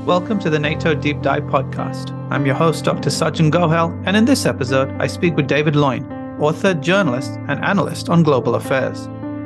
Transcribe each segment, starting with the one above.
Welcome to the NATO Deep Dive podcast. I'm your host, Dr. Sajjan Gohel, and in this episode, I speak with David Loyne, author, journalist, and analyst on global affairs.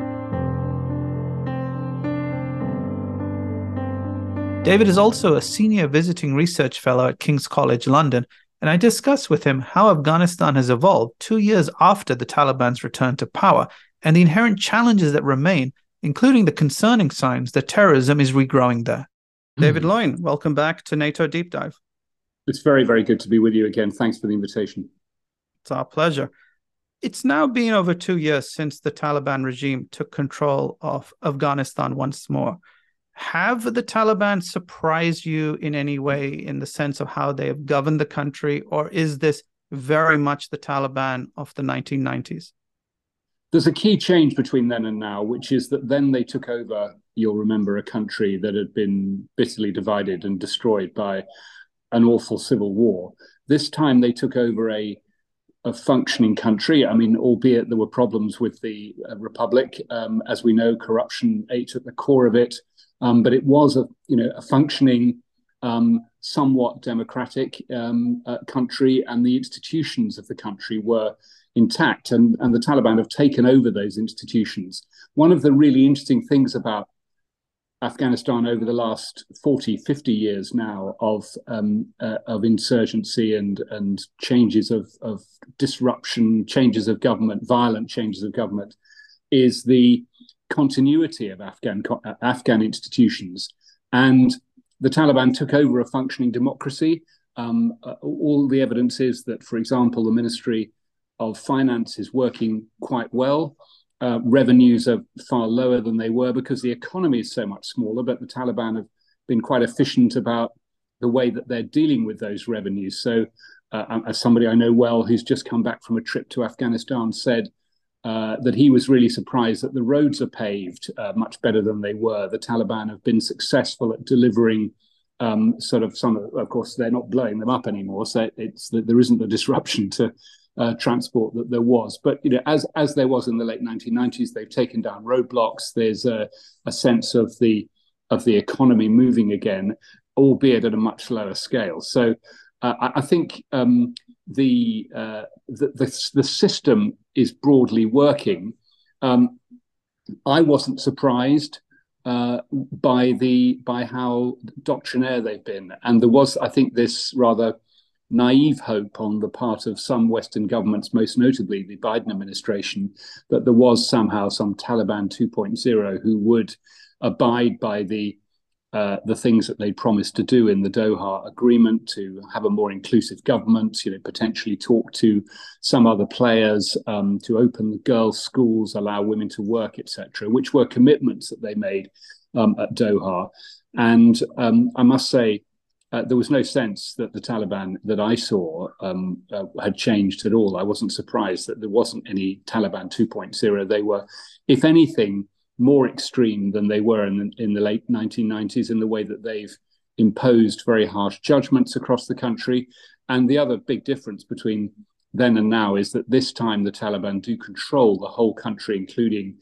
David is also a senior visiting research fellow at King's College London, and I discuss with him how Afghanistan has evolved 2 years after the Taliban's return to power and the inherent challenges that remain, including the concerning signs that terrorism is regrowing there. David Loyne, welcome back to NATO Deep Dive. It's very, very good to be with you again. Thanks for the invitation. It's our pleasure. It's now been over 2 years since the Taliban regime took control of Afghanistan once more. Have the Taliban surprised you in any way in the sense of how they have governed the country, or is this very much the Taliban of the 1990s? There's a key change between then and now, which is that then they took over, you'll remember, a country that had been bitterly divided and destroyed by an awful civil war. This time they took over a functioning country. I mean, albeit there were problems with the republic. As we know, corruption ate at the core of it. But it was a functioning, somewhat democratic country, and the institutions of the country were intact, and the Taliban have taken over those institutions. One of the really interesting things about Afghanistan over the last 40, 50 years now of insurgency and changes of disruption, changes of government, violent changes of government, is the continuity of Afghan institutions. And the Taliban took over a functioning democracy. All the evidence is that, for example, the Ministry of Finance is working quite well. Revenues are far lower than they were because the economy is so much smaller, but the Taliban have been quite efficient about the way that they're dealing with those revenues. So as somebody I know well who's just come back from a trip to Afghanistan said that he was really surprised that the roads are paved much better than they were. The Taliban have been successful at delivering of course, they're not blowing them up anymore, so it's that there isn't the disruption to transport that there was. But as there was in the late 1990s, they've taken down roadblocks. There's a sense of the economy moving again, albeit at a much lower scale. So I think the system is broadly working. I wasn't surprised by how doctrinaire they've been, and there was, I think, this rather naive hope on the part of some Western governments, most notably the Biden administration, that there was somehow some Taliban 2.0 who would abide by the things that they promised to do in the Doha Agreement, to have a more inclusive government, potentially talk to some other players, to open the girls' schools, allow women to work, etc., which were commitments that they made at Doha. And I must say, there was no sense that the Taliban that I saw had changed at all. I wasn't surprised that there wasn't any Taliban 2.0. They were, if anything, more extreme than they were in the late 1990s in the way that they've imposed very harsh judgments across the country. And the other big difference between then and now is that this time the Taliban do control the whole country, including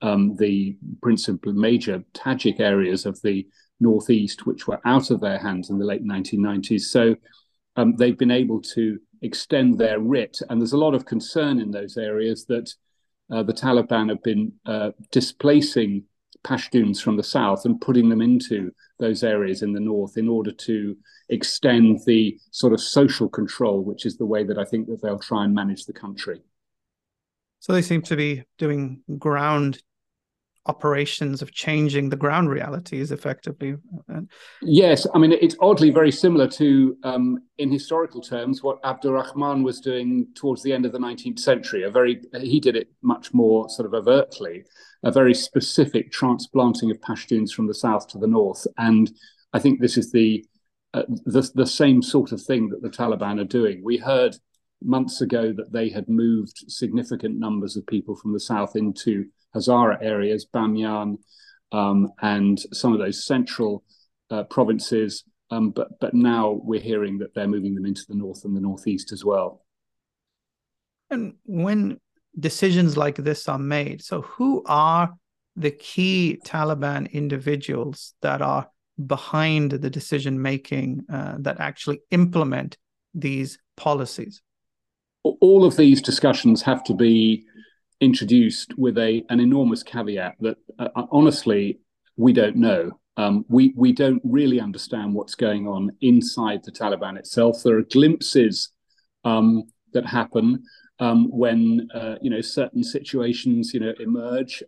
the principal major Tajik areas of the northeast, which were out of their hands in the late 1990s. So they've been able to extend their writ. And there's a lot of concern in those areas that the Taliban have been displacing Pashtuns from the south and putting them into those areas in the north in order to extend the sort of social control, which is the way that I think that they'll try and manage the country. So they seem to be doing ground operations of changing the ground realities effectively. Yes, I mean, it's oddly very similar to, in historical terms, what Abdurrahman was doing towards the end of the 19th century. He did it much more sort of overtly, a very specific transplanting of Pashtuns from the south to the north. And I think this is the same sort of thing that the Taliban are doing. We heard months ago that they had moved significant numbers of people from the south into Hazara areas, Bamyan, and some of those central provinces. But now we're hearing that they're moving them into the north and the northeast as well. And when decisions like this are made, so who are the key Taliban individuals that are behind the decision making that actually implement these policies? All of these discussions have to be introduced with an enormous caveat that honestly, we don't know. We don't really understand what's going on inside the Taliban itself. There are glimpses that happen when certain situations emerge.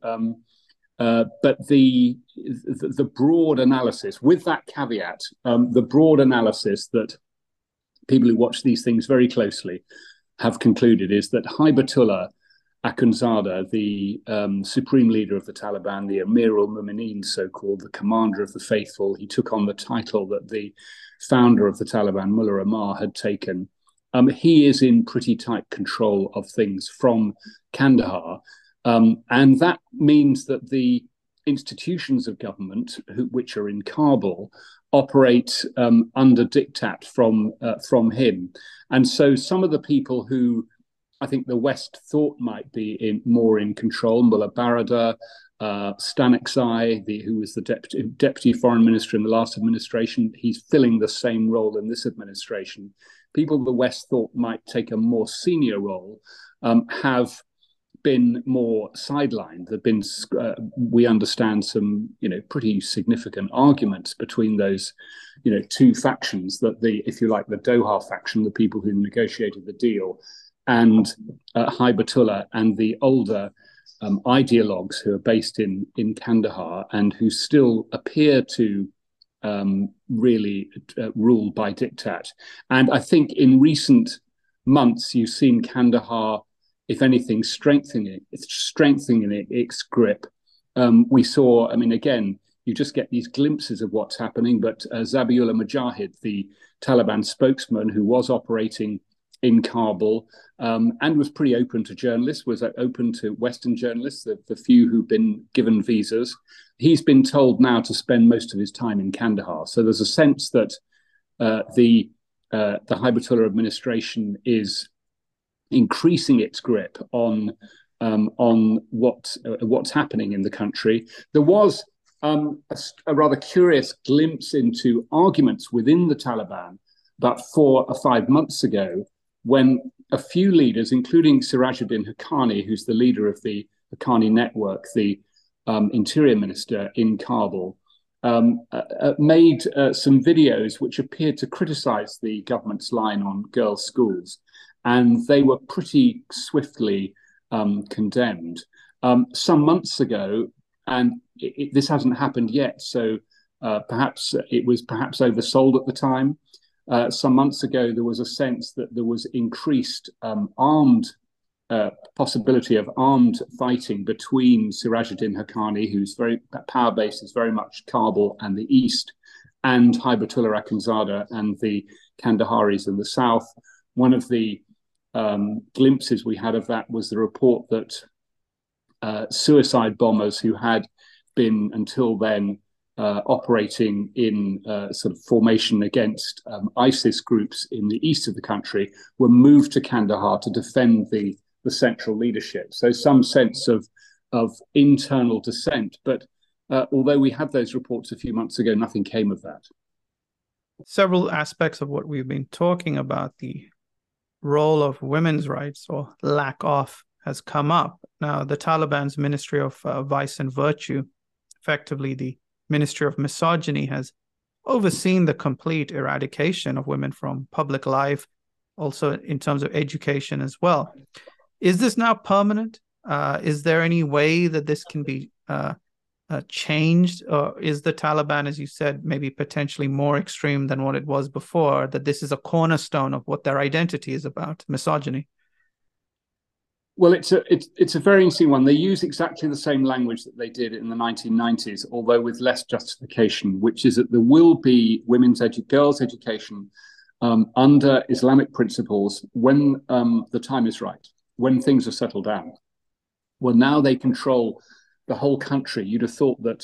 But the broad analysis, with that caveat, the broad analysis that people who watch these things very closely have concluded is that Haibatullah Akhundzada, the supreme leader of the Taliban, the Amir al-Mu'mineen, so-called, the commander of the faithful, he took on the title that the founder of the Taliban, Mullah Omar, had taken. He is in pretty tight control of things from Kandahar. And that means that the institutions of government, which are in Kabul, operate under diktat from him. And so some of the people who I think the West thought might be more in control, Mullah Baradar, Staniczai, who was the deputy foreign minister in the last administration, he's filling the same role in this administration. People the West thought might take a more senior role have been more sidelined. There've been, we understand, some pretty significant arguments between those two factions. That if you like, the Doha faction, the people who negotiated the deal, and Haibatullah and the older ideologues who are based in Kandahar and who still appear to really rule by diktat. And I think in recent months, you've seen Kandahar, if anything, strengthening its grip. We saw, again, you just get these glimpses of what's happening, but Zabiullah Mujahid, the Taliban spokesman who was operating in Kabul and was pretty open to journalists, was open to Western journalists, the few who've been given visas. He's been told now to spend most of his time in Kandahar. So there's a sense that the Haibatullah administration is increasing its grip on what's happening in the country. There was a rather curious glimpse into arguments within the Taliban about 4 or 5 months ago, when a few leaders, including Sirajuddin Haqqani, who's the leader of the Haqqani Network, the interior minister in Kabul, made some videos which appeared to criticize the government's line on girls' schools. And they were pretty swiftly condemned. Some months ago, and this hasn't happened yet, so perhaps it was oversold at the time. Some months ago, there was a sense that there was increased possibility of armed fighting between Sirajuddin Haqqani, whose power base is very much Kabul and the east, and Haibatullah Akhundzada and the Kandaharis in the south. One of the glimpses we had of that was the report that suicide bombers who had been until then operating in sort of formation against ISIS groups in the east of the country were moved to Kandahar to defend the central leadership. So some sense of internal dissent. But although we had those reports a few months ago, nothing came of that. Several aspects of what we've been talking about, the role of women's rights or lack of, has come up. Now, the Taliban's Ministry of Vice and Virtue, effectively the Ministry of Misogyny, has overseen the complete eradication of women from public life, also in terms of education as well. Is this now permanent? Is there any way that this can be changed? Or is the Taliban, as you said, maybe potentially more extreme than what it was before, that this is a cornerstone of what their identity is about, misogyny? Well, it's a very interesting one. They use exactly the same language that they did in the 1990s, although with less justification, which is that there will be girls' education under Islamic principles when the time is right, when things are settled down. Well, now they control the whole country. You'd have thought that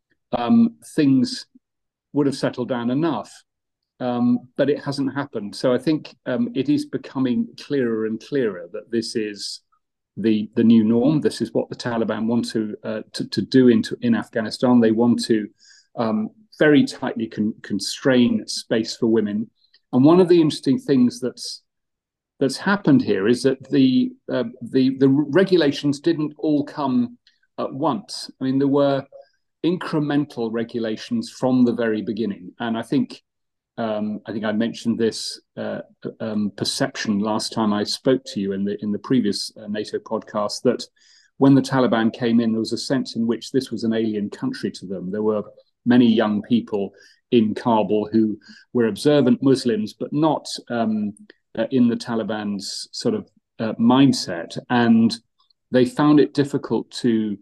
things would have settled down enough, but it hasn't happened. So I think it is becoming clearer and clearer that this is the new norm. This is what the Taliban want to do in Afghanistan. They want to very tightly constrain space for women. And one of the interesting things that's happened here is that the regulations didn't all come at once. I mean, there were incremental regulations from the very beginning, and I think I mentioned this perception last time I spoke to you in the previous NATO podcast, that when the Taliban came in, there was a sense in which this was an alien country to them. There were many young people in Kabul who were observant Muslims, but not in the Taliban's sort of mindset, and they found it difficult to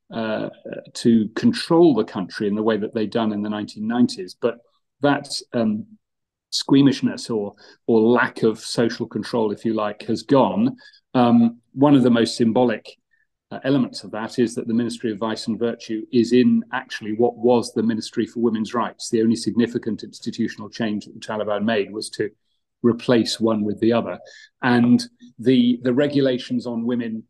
control the country in the way that they'd done in the 1990s. But that squeamishness or lack of social control, if you like, has gone. One of the most symbolic elements of that is that the Ministry of Vice and Virtue is in actually what was the Ministry for Women's Rights. The only significant institutional change that the Taliban made was to replace one with the other. And the regulations on women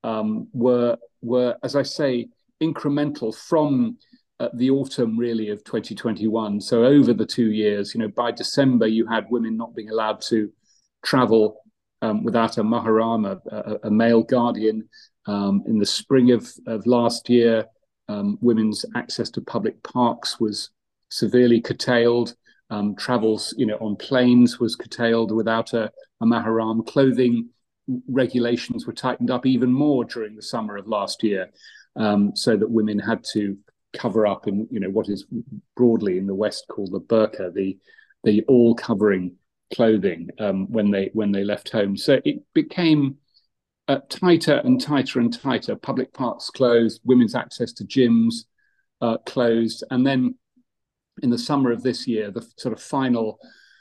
were, as I say, incremental from the autumn really of 2021. So over the 2 years, by December, you had women not being allowed to travel without a mahram, a male guardian. In the spring of last year, women's access to public parks was severely curtailed. Travels, on planes was curtailed without a mahram. Clothing regulations were tightened up even more during the summer of last year, so that women had to cover up in, what is broadly in the West called the burqa, the all-covering clothing when they left home. So it became tighter and tighter and tighter. Public parks closed, women's access to gyms closed, and then in the summer of this year, the sort of final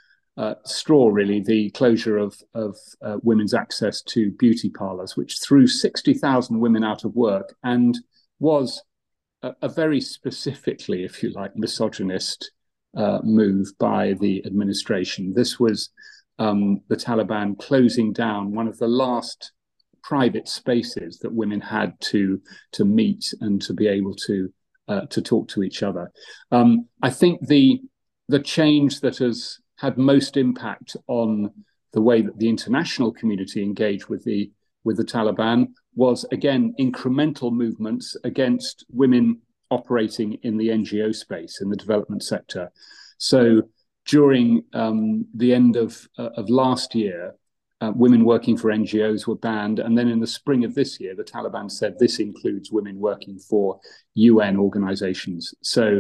straw, really, the closure of women's access to beauty parlors, which threw 60,000 women out of work and was a very specifically, if you like, misogynist move by the administration. This was the Taliban closing down one of the last private spaces that women had to meet and to be able to talk to each other. I think the change that has had most impact on the way that the international community engaged with the Taliban was, again, incremental movements against women operating in the NGO space, in the development sector. So during the end of last year, women working for NGOs were banned. And then in the spring of this year, the Taliban said this includes women working for UN organizations. So,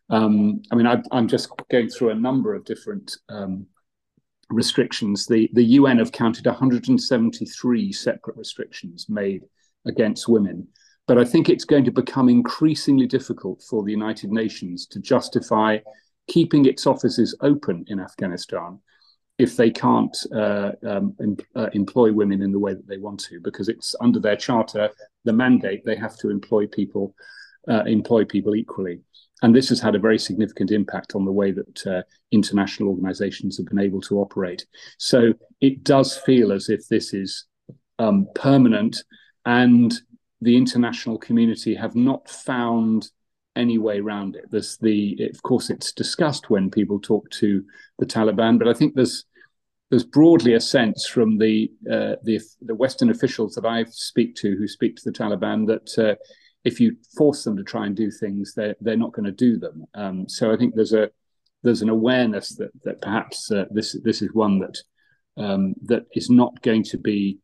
I'm just going through a number of different restrictions. The UN have counted 173 separate restrictions made against women. But I think it's going to become increasingly difficult for the United Nations to justify keeping its offices open in Afghanistan if they can't employ women in the way that they want to, because it's under their charter, the mandate, they have to employ people equally. And this has had a very significant impact on the way that international organizations have been able to operate. So it does feel as if this is permanent, and the international community have not found any way around it. Of course, it's discussed when people talk to the Taliban, but I think there's broadly a sense from the Western officials that I speak to, who speak to the Taliban, that if you force them to try and do things, they're not going to do them. So I think there's an awareness that perhaps this is one that is not going to be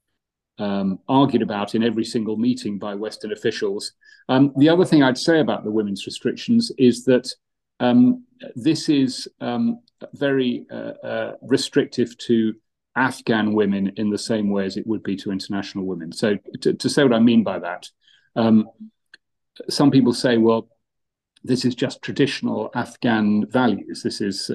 argued about in every single meeting by Western officials. The other thing I'd say about the women's restrictions is that this is very restrictive to Afghan women in the same way as it would be to international women. So to say what I mean by that, some people say, well, this is just traditional Afghan values. This is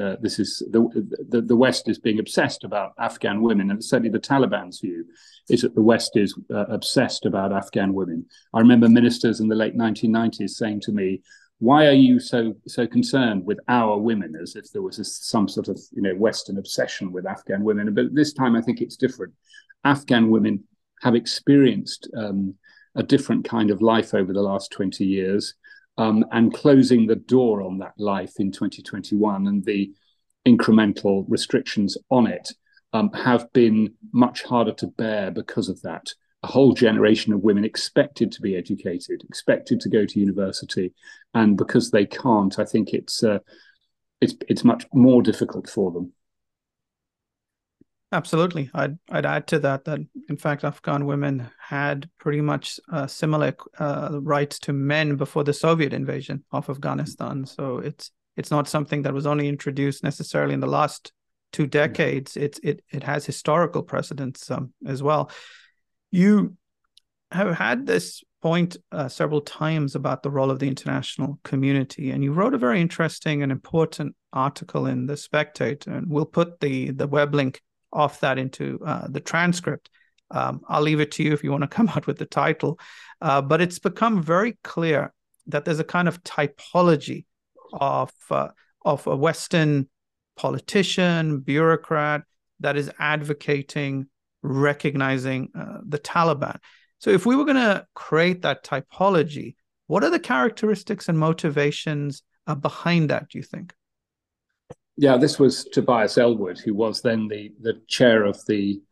the West is being obsessed about Afghan women, and certainly the Taliban's view is that the West is obsessed about Afghan women. I remember ministers in the late 1990s saying to me, "Why are you so concerned with our women?" As if there was some sort of Western obsession with Afghan women. But this time, I think it's different. Afghan women have experienced a different kind of life over the last 20 years. and closing the door on that life in 2021 and the incremental restrictions on it have been much harder to bear because of that. A whole generation of women expected to be educated, expected to go to university, and because they can't, I think it's much more difficult for them. Absolutely. I'd add to that in fact, Afghan women had pretty much similar rights to men before the Soviet invasion of Afghanistan. So it's not something that was only introduced necessarily in the last 2 decades. It has historical precedents as well. You have had this point several times about the role of the international community, and you wrote a very interesting and important article in The Spectator, and we'll put the web link of that into the transcript. I'll leave it to you if you want to come out with the title, but it's become very clear that there's a kind of typology of a Western politician, bureaucrat that is advocating recognizing the Taliban. So if we were going to create that typology, what are the characteristics and motivations behind that, do you think? Yeah, this was Tobias Ellwood, who was then the chair of the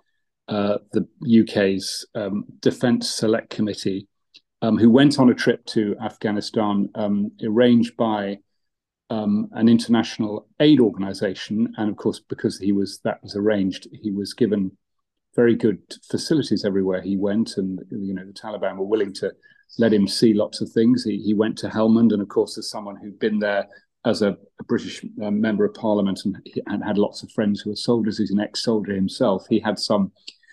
UK's Defence Select Committee, who went on a trip to Afghanistan arranged by an international aid organization. And of course, because that was arranged, he was given very good facilities everywhere he went, and the Taliban were willing to let him see lots of things. He went to Helmand, and of course, as someone who'd been there as a British member of Parliament and had lots of friends who were soldiers, he's an ex-soldier himself. He had some,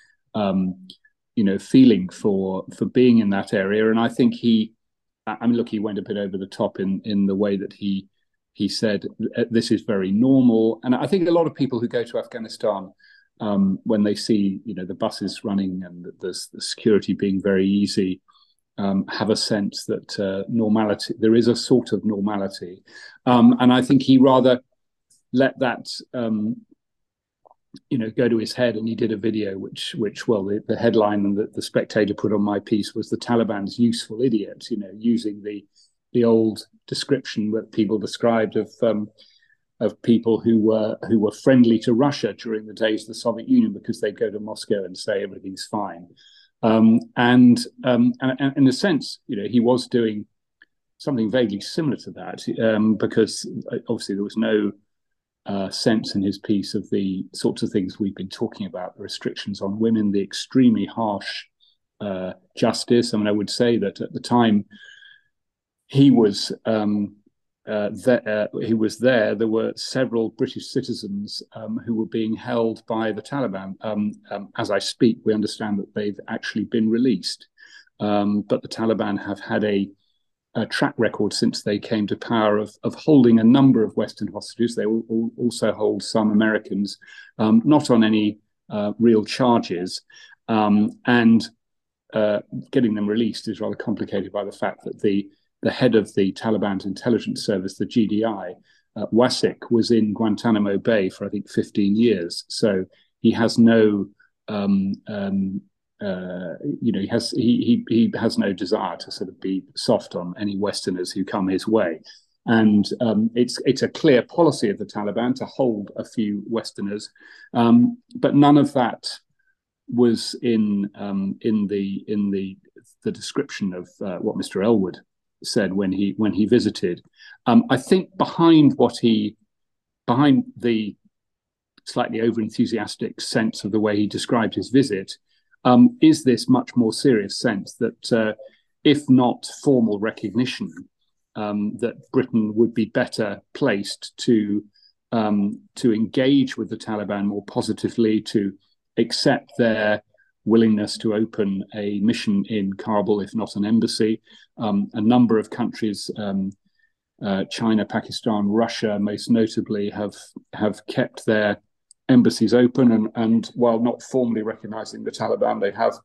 feeling for being in that area, and I think he went a bit over the top in the way that he said this is very normal. And I think a lot of people who go to Afghanistan, when they see the buses running and the security being very easy, have a sense that normality, there is a sort of normality, and I think he rather let that go to his head, and he did a video which the headline and the Spectator put on my piece was "The Taliban's Useful Idiot," using the old description that people described of people who were friendly to Russia during the days of the Soviet Union, because they'd go to Moscow and say everything's fine. And in a sense, he was doing something vaguely similar to that, because obviously there was no sense in his piece of the sorts of things we've been talking about: the restrictions on women, the extremely harsh justice. I would say that at the time he was there were several British citizens who were being held by the Taliban. As I speak, we understand that they've actually been released. But the Taliban have had a track record since they came to power of holding a number of Western hostages. They also hold some Americans, not on any real charges. And getting them released is rather complicated by the fact that the head of the Taliban's intelligence service, the GDI, Wasik, was in Guantanamo Bay for I think 15 years. So he has no, he has no desire to sort of be soft on any Westerners who come his way. And it's a clear policy of the Taliban to hold a few Westerners, but none of that was in the description of what Mr. Ellwood said when he visited. I think behind the slightly over-enthusiastic sense of the way he described his visit is this much more serious sense that if not formal recognition, that Britain would be better placed to engage with the Taliban more positively, to accept their willingness to open a mission in Kabul, if not an embassy. A number of countries, China, Pakistan, Russia, most notably, have kept their embassies open, and while not formally recognizing the Taliban, they have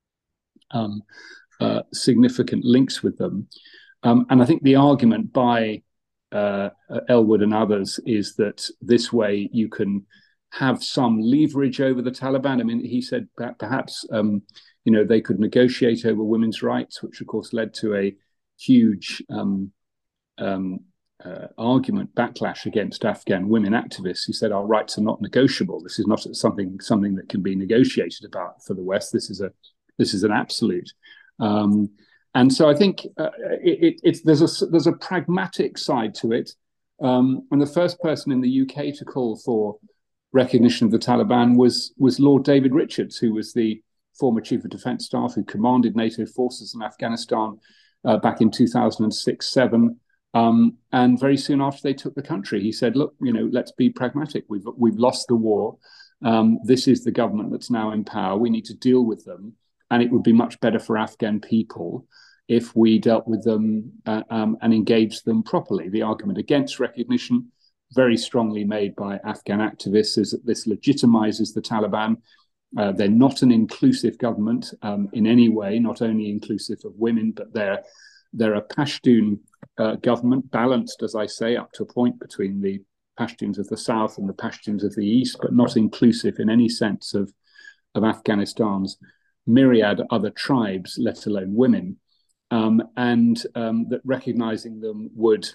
significant links with them. And I think the argument by Ellwood and others is that this way you can have some leverage over the Taliban. I mean, he said that perhaps they could negotiate over women's rights, which of course led to a huge argument, backlash against Afghan women activists who said our rights are not negotiable. This is not something that can be negotiated about for the West. This is an absolute. And so I think there's a pragmatic side to it. And the first person in the UK to call for recognition of the Taliban was Lord David Richards, who was the former Chief of Defence Staff who commanded NATO forces in Afghanistan back in 2006-07. And very soon after they took the country, he said, "Look, let's be pragmatic. We've lost the war. This is the government that's now in power. We need to deal with them, and it would be much better for Afghan people if we dealt with them and engaged them properly." The argument against recognition, very strongly made by Afghan activists, is that this legitimizes the Taliban. They're not an inclusive government in any way, not only inclusive of women, but they're a Pashtun government, balanced, as I say, up to a point between the Pashtuns of the south and the Pashtuns of the east, but not inclusive in any sense of Afghanistan's myriad other tribes, let alone women, and that recognizing them would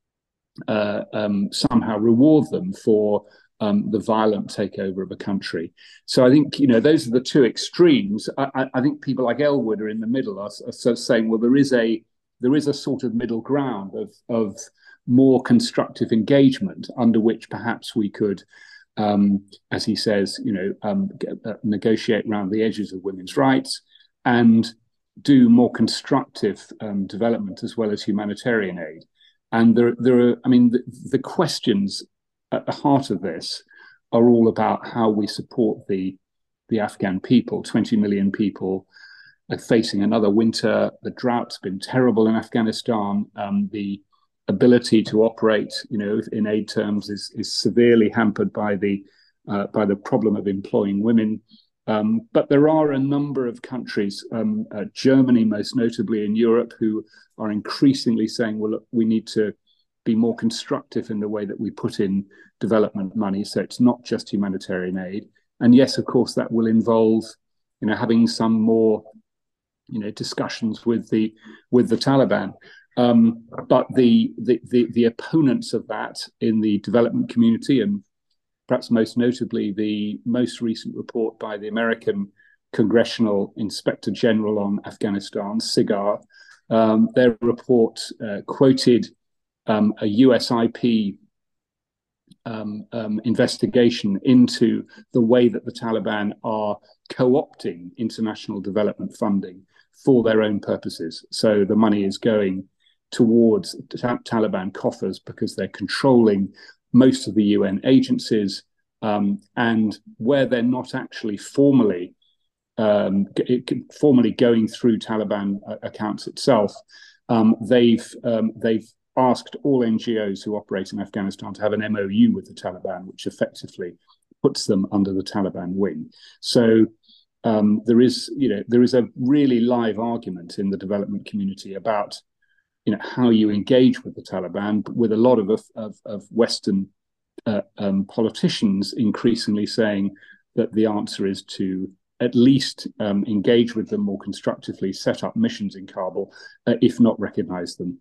somehow reward them for the violent takeover of a country. So I think, those are the two extremes. I think people like Elwood are in the middle, are sort of saying, well, there is a sort of middle ground of more constructive engagement under which perhaps we could, as he says, negotiate around the edges of women's rights and do more constructive development as well as humanitarian aid. And there are, the questions at the heart of this are all about how we support the Afghan people. 20 million people are facing another winter. The drought's been terrible in Afghanistan. The ability to operate, in aid terms, is severely hampered by the problem of employing women. But there are a number of countries, Germany most notably in Europe, who are increasingly saying, well, look, we need to be more constructive in the way that we put in development money. So it's not just humanitarian aid. And yes, of course, that will involve, having some more, discussions with the Taliban. But the opponents of that in the development community, and perhaps most notably the most recent report by the American Congressional Inspector General on Afghanistan, SIGAR, their report quoted a US IP investigation into the way that the Taliban are co-opting international development funding for their own purposes. So the money is going towards the Taliban coffers because they're controlling most of the UN agencies, and where they're not actually formally going through Taliban accounts itself, they've asked all NGOs who operate in Afghanistan to have an MOU with the Taliban, which effectively puts them under the Taliban wing. So there is a really live argument in the development community about how you engage with the Taliban, with a lot of Western politicians increasingly saying that the answer is to at least engage with them more constructively, set up missions in Kabul, if not recognize them.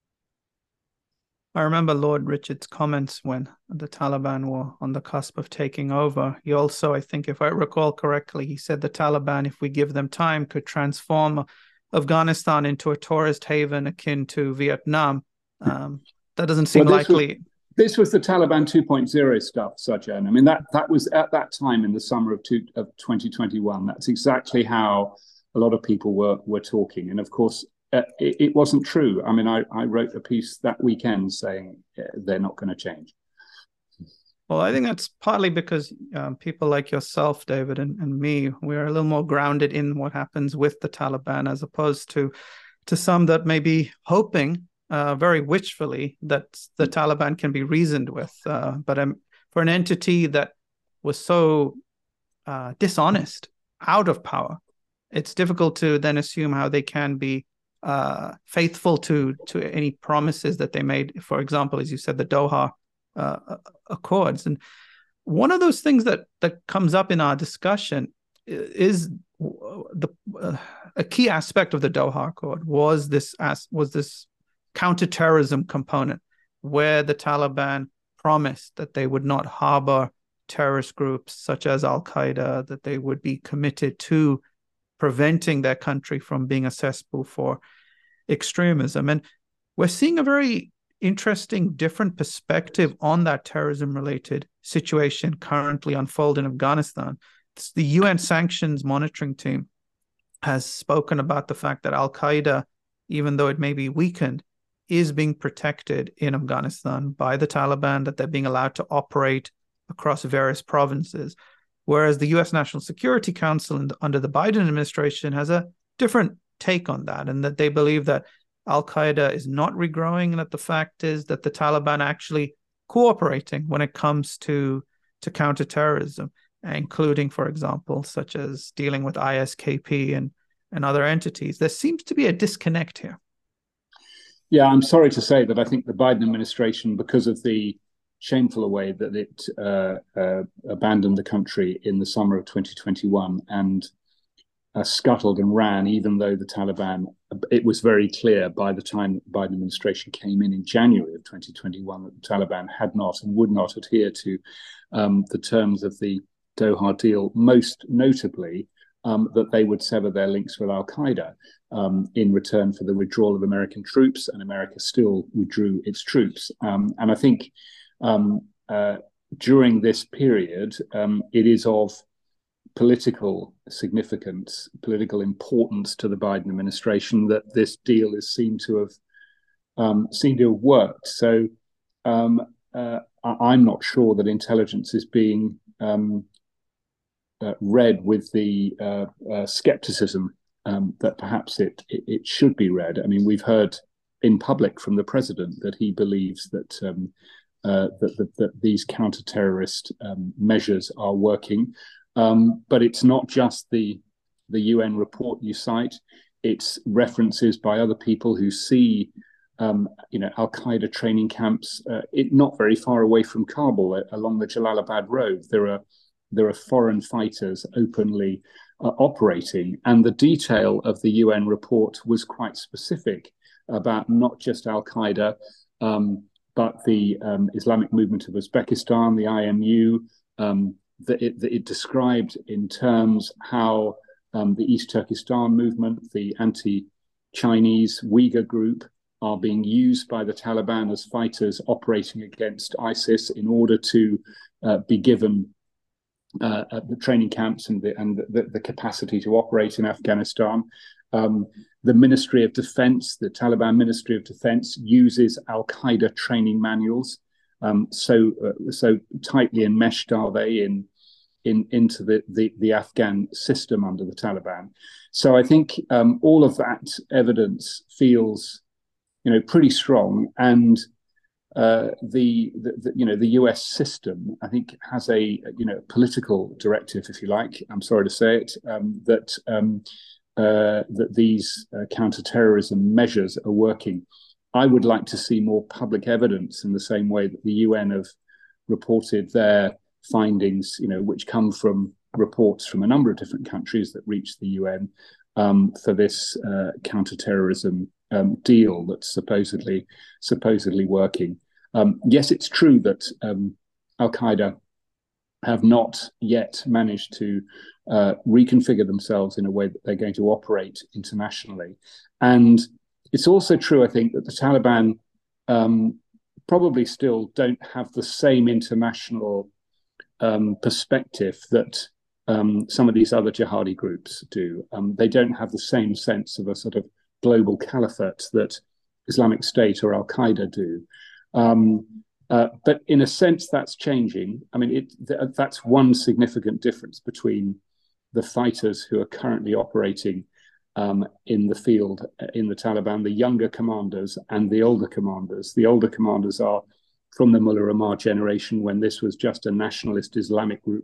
I remember Lord Richard's comments when the Taliban were on the cusp of taking over. He also, I think, if I recall correctly, he said the Taliban, if we give them time, could transform Afghanistan into a tourist haven akin to Vietnam. That doesn't seem likely. This was the Taliban 2.0 stuff, Sajjan. I mean, that was at that time in the summer of 2021. That's exactly how a lot of people were talking. And of course, it wasn't true. I mean, I wrote a piece that weekend saying they're not going to change. Well, I think that's partly because people like yourself, David, and me, we're a little more grounded in what happens with the Taliban, as opposed to some that may be hoping very wishfully that the Taliban can be reasoned with. But for an entity that was so dishonest, out of power, it's difficult to then assume how they can be faithful to any promises that they made. For example, as you said, the Doha Accords. And one of those things that comes up in our discussion is a key aspect of the Doha Accord was this counterterrorism component, where the Taliban promised that they would not harbor terrorist groups such as Al-Qaeda, that they would be committed to preventing their country from being a cesspool for extremism. And we're seeing a very interesting, different perspective on that terrorism-related situation currently unfold in Afghanistan. The UN sanctions monitoring team has spoken about the fact that Al-Qaeda, even though it may be weakened, is being protected in Afghanistan by the Taliban, that they're being allowed to operate across various provinces. Whereas the US National Security Council under the Biden administration has a different take on that, and that they believe that Al-Qaeda is not regrowing, and that the fact is that the Taliban are actually cooperating when it comes to counterterrorism, including, for example, such as dealing with ISKP and other entities. There seems to be a disconnect here. Yeah, I'm sorry to say that I think the Biden administration, because of the shameful way that it abandoned the country in the summer of 2021 and scuttled and ran, even though the Taliban, it was very clear by the time the Biden administration came in January of 2021 that the Taliban had not and would not adhere to the terms of the Doha deal, most notably that they would sever their links with Al-Qaeda in return for the withdrawal of American troops, and America still withdrew its troops. And I think during this period, it is of political significance, political importance to the Biden administration that this deal is seen to have worked. So I'm not sure that intelligence is being read with the skepticism that perhaps it should be read. I mean, we've heard in public from the president that he believes that that these counter-terrorist measures are working. But it's not just the UN report you cite. It's references by other people who see, Al-Qaeda training camps not very far away from Kabul, along the Jalalabad road. There are foreign fighters openly operating, and the detail of the UN report was quite specific about not just Al-Qaeda, but the Islamic Movement of Uzbekistan, the IMU. That it described in terms how the East Turkestan movement, the anti-Chinese Uyghur group, are being used by the Taliban as fighters operating against ISIS in order to be given the training camps and the capacity to operate in Afghanistan. The Ministry of Defense, the Taliban Ministry of Defense, uses Al-Qaeda training manuals. So tightly enmeshed are they into the Afghan system under the Taliban. So I think all of that evidence feels, pretty strong, and the US system, I think, has a political directive, if you like. I'm sorry to say it, that these counterterrorism measures are working. I would like to see more public evidence in the same way that the UN have reported their findings, which come from reports from a number of different countries that reach the UN for this counterterrorism deal that's supposedly working. Yes, it's true that Al-Qaeda have not yet managed to reconfigure themselves in a way that they're going to operate internationally. And it's also true, I think, that the Taliban probably still don't have the same international perspective that some of these other jihadi groups do. They don't have the same sense of a sort of global caliphate that Islamic State or Al-Qaeda do. But in a sense, that's changing. I mean, that's one significant difference between the fighters who are currently operating in the field in the Taliban, the younger commanders and the older commanders. The older commanders are from the Mullah Omar generation, when this was just a nationalist Islamic group,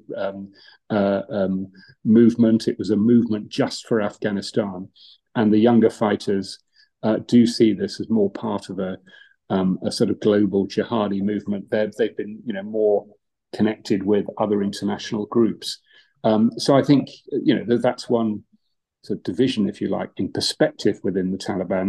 movement. It was a movement just for Afghanistan. And the younger fighters do see this as more part of a sort of global jihadi movement. They've been, more connected with other international groups. So I think, that's one sort of division, if you like, in perspective within the Taliban.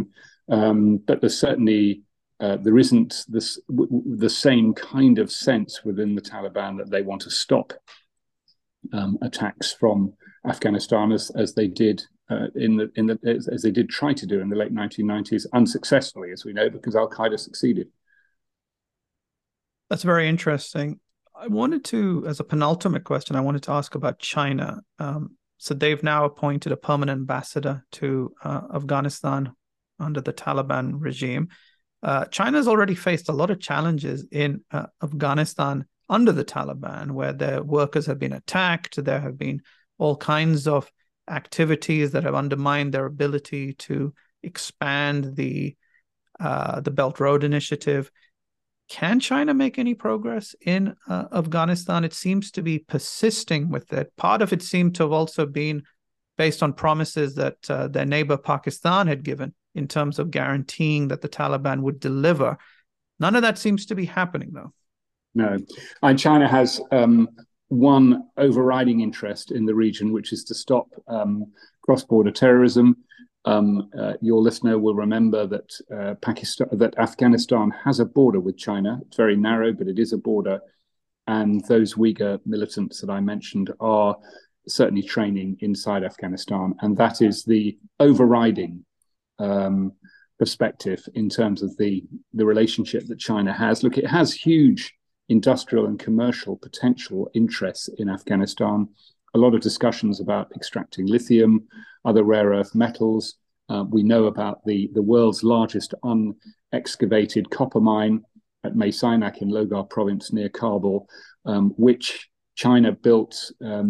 But there's certainly there isn't the same kind of sense within the Taliban that they want to stop attacks from Afghanistan as they did as they did try to do in the late 1990s, unsuccessfully, as we know, because Al Qaeda succeeded. That's very interesting. I wanted to, as a penultimate question, I wanted to ask about China. So they've now appointed a permanent ambassador to Afghanistan under the Taliban regime. China's already faced a lot of challenges in Afghanistan under the Taliban, where their workers have been attacked. There have been all kinds of activities that have undermined their ability to expand the Belt Road Initiative. Can China make any progress in Afghanistan? It seems to be persisting with it. Part of it seemed to have also been based on promises that their neighbor Pakistan had given in terms of guaranteeing that the Taliban would deliver. None of that seems to be happening, though. No. And China has one overriding interest in the region, which is to stop cross-border terrorism. Your listener will remember that Afghanistan has a border with China. It's very narrow, but it is a border. And those Uyghur militants that I mentioned are certainly training inside Afghanistan. And that is the overriding perspective in terms of the relationship that China has. Look, it has huge industrial and commercial potential interests in Afghanistan. A lot of discussions about extracting lithium, other rare earth metals. We know about the world's largest unexcavated copper mine at Mae Sainak in Logar province near Kabul, which China built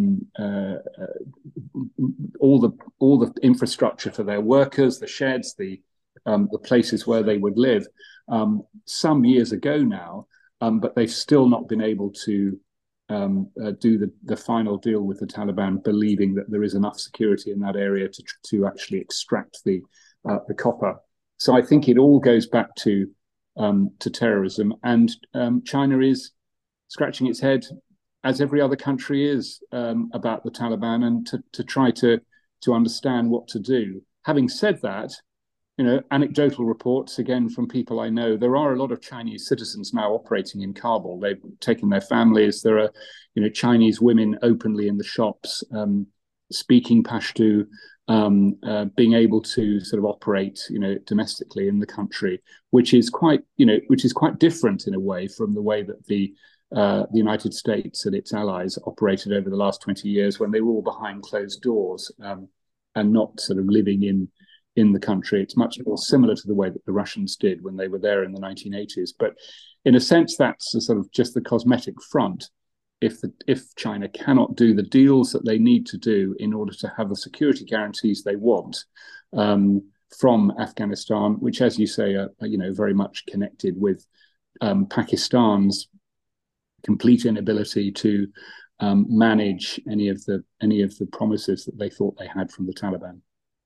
all the infrastructure for their workers, the sheds, the places where they would live some years ago now, but they've still not been able to do the final deal with the Taliban, believing that there is enough security in that area to actually extract the copper. So I think it all goes back to terrorism, and China is scratching its head, as every other country is, about the Taliban, and to try to understand what to do. Having said that, anecdotal reports, again, from people I know, there are a lot of Chinese citizens now operating in Kabul. They've taken their families. There are, Chinese women openly in the shops, speaking Pashto, being able to sort of operate, domestically in the country, which is quite different in a way from the way that the United States and its allies operated over the last 20 years, when they were all behind closed doors and not sort of living in the country. It's much more similar to the way that the Russians did when they were there in the 1980s. But in a sense, that's a sort of just the cosmetic front. If China cannot do the deals that they need to do in order to have the security guarantees they want from Afghanistan, which, as you say, are very much connected with Pakistan's complete inability to manage any of the promises that they thought they had from the Taliban.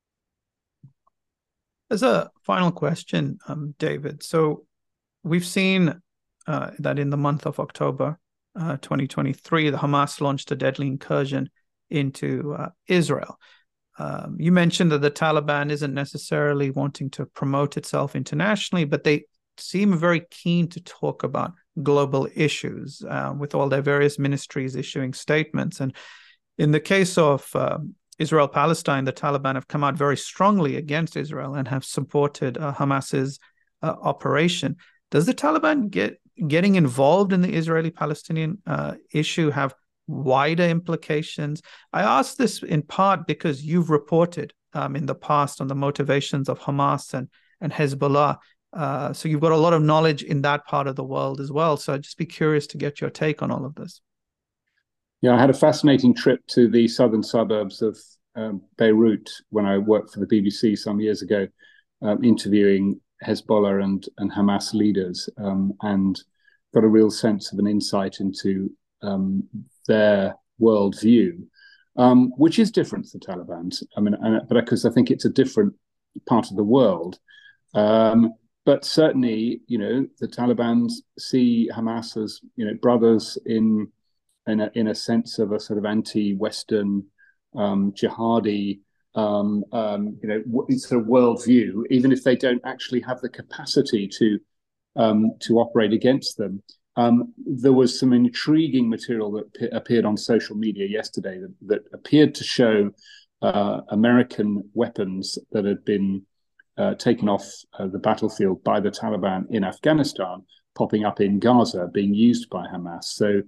As a final question, David, so we've seen that in the month of October 2023, the Hamas launched a deadly incursion into Israel. You mentioned that the Taliban isn't necessarily wanting to promote itself internationally, but they seem very keen to talk about global issues with all their various ministries issuing statements. And in the case of Israel-Palestine, the Taliban have come out very strongly against Israel and have supported Hamas's operation. Does the Taliban getting involved in the Israeli-Palestinian issue have wider implications? I ask this in part because you've reported in the past on the motivations of Hamas and Hezbollah. So you've got a lot of knowledge in that part of the world as well. So I'd just be curious to get your take on all of this. Yeah, I had a fascinating trip to the southern suburbs of Beirut when I worked for the BBC some years ago, interviewing Hezbollah and Hamas leaders, and got a real sense of an insight into their worldview, which is different to the Taliban's. But because I think it's a different part of the world. But certainly, the Taliban see Hamas as, brothers in a sense of a sort of anti-Western, jihadi sort of worldview, even if they don't actually have the capacity to operate against them. There was some intriguing material that appeared on social media yesterday that appeared to show American weapons that had been taken off the battlefield by the Taliban in Afghanistan popping up in Gaza, being used by Hamas. So,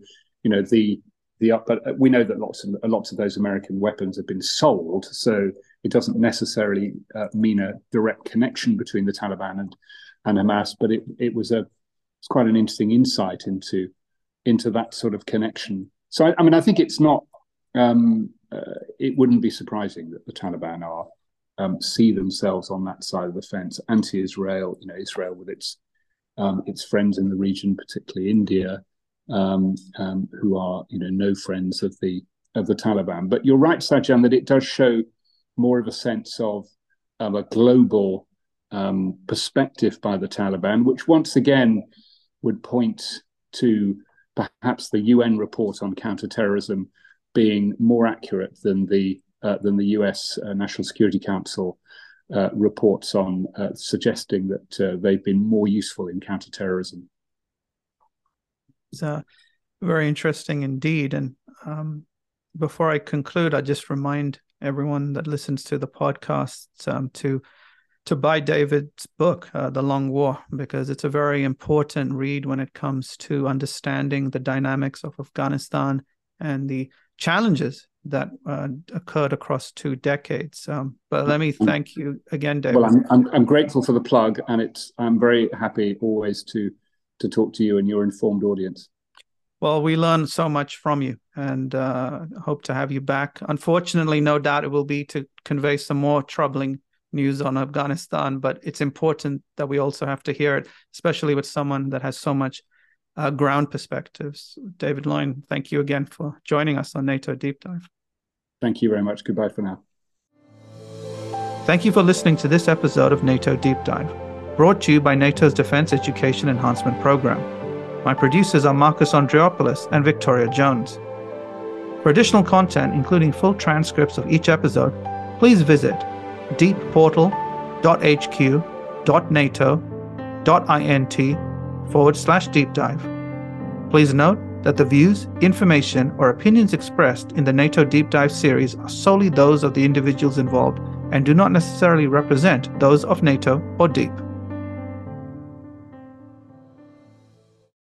but we know that lots of those American weapons have been sold. So it doesn't necessarily mean a direct connection between the Taliban and Hamas, but it was quite an interesting insight into that sort of connection. So I think it's not. It wouldn't be surprising that the Taliban see themselves on that side of the fence, anti-Israel. Israel with its friends in the region, particularly India, who are no friends of the Taliban. But you're right, Sajjan, that it does show more of a sense of a global perspective by the Taliban, which once again would point to perhaps the UN report on counterterrorism being more accurate than the US National Security Council reports on suggesting that they've been more useful in counterterrorism. It's very interesting indeed. And before I conclude, I just remind everyone that listens to the podcast to buy David's book, The Long War, because it's a very important read when it comes to understanding the dynamics of Afghanistan and the challenges that occurred across 2 decades. But let me thank you again, David. Well, I'm grateful for the plug, and I'm very happy always to talk to you and your informed audience. Well, we learned so much from you, and hope to have you back. Unfortunately, no doubt it will be to convey some more troubling news on Afghanistan, but it's important that we also have to hear it, especially with someone that has so much ground perspectives. David Loyne, thank you again for joining us on NATO Deep Dive. Thank you very much. Goodbye for now. Thank you for listening to this episode of NATO Deep Dive, brought to you by NATO's Defense Education Enhancement Program. My producers are Marcus Andreopoulos and Victoria Jones. For additional content, including full transcripts of each episode, please visit deepportal.hq.nato.int/deep dive. Please note that the views, information, or opinions expressed in the NATO Deep Dive series are solely those of the individuals involved and do not necessarily represent those of NATO or DEEP.